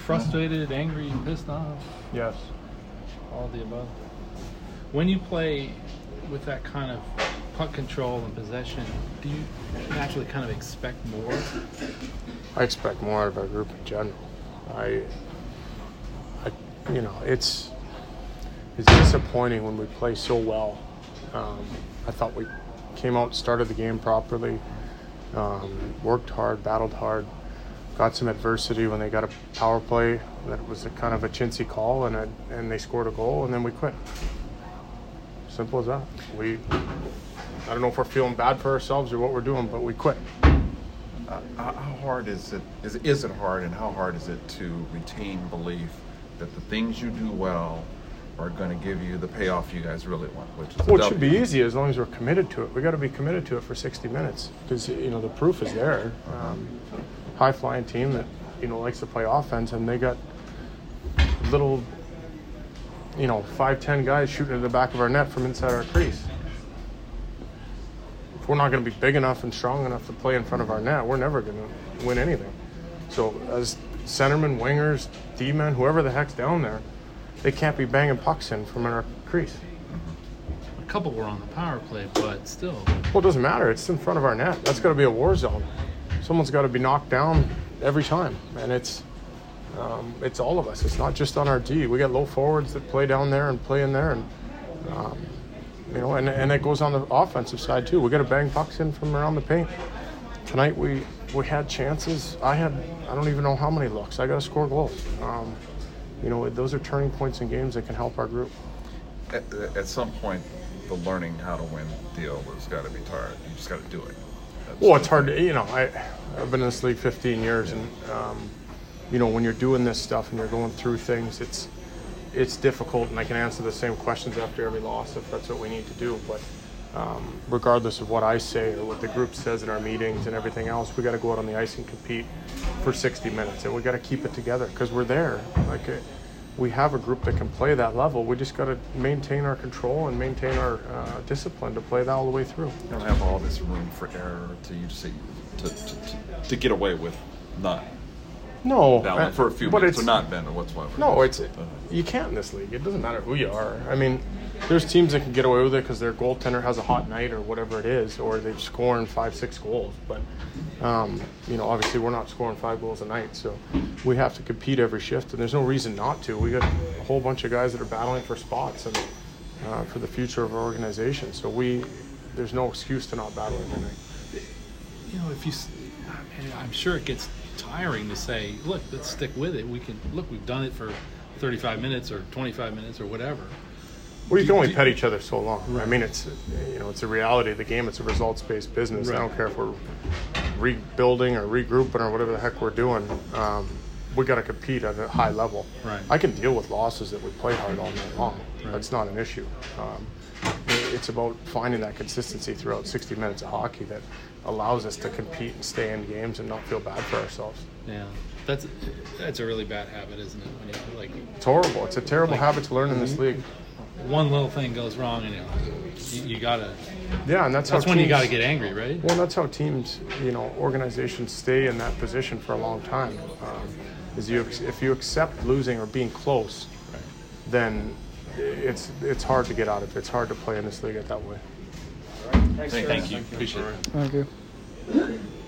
frustrated, angry, pissed off? Yes. All of the above. When you play with that kind of puck control and possession, do you naturally kind of expect more? I expect more out of our group in general. It's disappointing when we play so well. I thought we came out and started the game properly, worked hard, battled hard, got some adversity when they got a power play that was a kind of a chintzy call, and they scored a goal, and then we quit. Simple as that. I don't know if we're feeling bad for ourselves or what we're doing, but we quit. How hard is it? Is it hard, and how hard is it to retain belief that the things you do well are going to give you the payoff you guys really want, which is it should be easy as long as we're committed to it. We got to be committed to it for 60 minutes because the proof is there. High flying team that likes to play offense, and they got little 5-10 guys shooting at the back of our net from inside our crease. If we're not going to be big enough and strong enough to play in front of our net, we're never going to win anything. So as centermen, wingers, D-men, whoever the heck's down there, they can't be banging pucks in from our crease. A couple were on the power play, but still. Well, it doesn't matter. It's in front of our net. That's got to be a war zone. Someone's got to be knocked down every time, and it's all of us. It's not just on our D. We got low forwards that play down there and play in there, and and it goes on the offensive side too. We got to bang pucks in from around the paint. Tonight we had chances. I don't even know how many looks. I got to score goals. Those are turning points in games that can help our group. At some point, the learning how to win deal has got to be tired. You just got to do it. It's hard to, I've been in this league 15 years, and, when you're doing this stuff and you're going through things, it's difficult, and I can answer the same questions after every loss if that's what we need to do. But regardless of what I say or what the group says in our meetings and everything else, we got to go out on the ice and compete for 60 minutes, and we got to keep it together because we're there. We have a group that can play that level. We just got to maintain our control and maintain our discipline to play that all the way through. You don't have all this room for error to get away with not. No, for a few minutes or not bend or whatsoever. No, you can't in this league. It doesn't matter who you are. I mean, there's teams that can get away with it because their goaltender has a hot night or whatever it is, or they're scoring 5-6 goals. But obviously we're not scoring 5 goals a night, so we have to compete every shift, and there's no reason not to. We got a whole bunch of guys that are battling for spots and for the future of our organization. So there's no excuse to not battle every night. I'm sure it gets tiring to say, look, let's stick with it. We've done it for 35 minutes or 25 minutes or whatever. Well, you can only pet each other so long. Right. I mean, it's a reality of the game. It's a results-based business. Right. I don't care if we're rebuilding or regrouping or whatever the heck we're doing. We got to compete at a high level. Right. I can deal with losses that we play hard all night long. Right. That's not an issue. It's about finding that consistency throughout 60 minutes of hockey that allows us to compete and stay in games and not feel bad for ourselves. Yeah, that's a really bad habit, isn't it? When it's horrible. It's a terrible habit to learn in this league. One little thing goes wrong, and you gotta. Yeah, and that's when you gotta get angry, right? Well, that's how teams, organizations stay in that position for a long time. If you accept losing or being close, right, then it's hard to get out of it. It's hard to play in this league that way. Thank you. Appreciate it. Thank you.